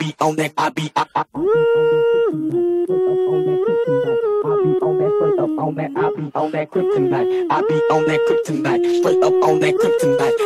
be on that, I be on that, straight up on that, I be on that kryptonite. I be on that kryptonite, straight up on that kryptonite.